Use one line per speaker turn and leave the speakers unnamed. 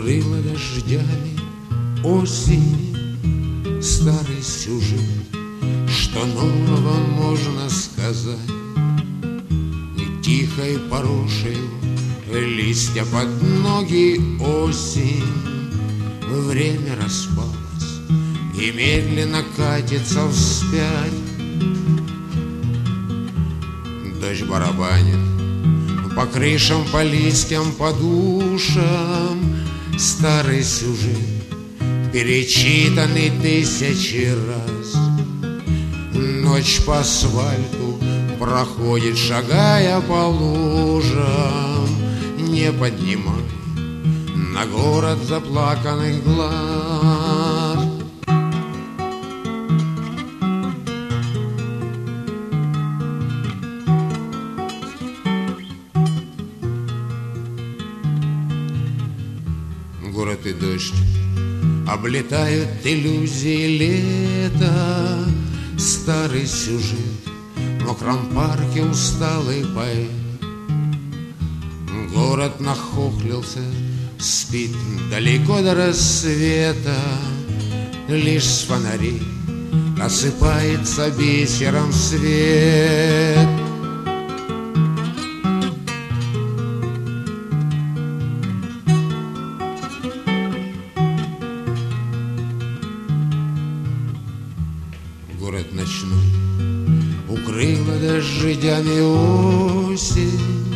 укрыла дождями осень. Старый сюжет, что нового можно сказать? И тихой порошею листья под ноги осень. Время распалось и медленно катится вспять. Дождь барабанит по крышам, по листьям, по душам. Старый сюжет, перечитанный тысячи раз. Ночь по асфальту проходит, шагая по лужам. Не поднимай на город заплаканных глаз. Город и дождь облетают иллюзии лета. Старый сюжет, в мокром парке усталый поэт. Город нахохлился, спит далеко до рассвета. Лишь с фонарей осыпается бисером свет. Город ночной укрыла дождями осень.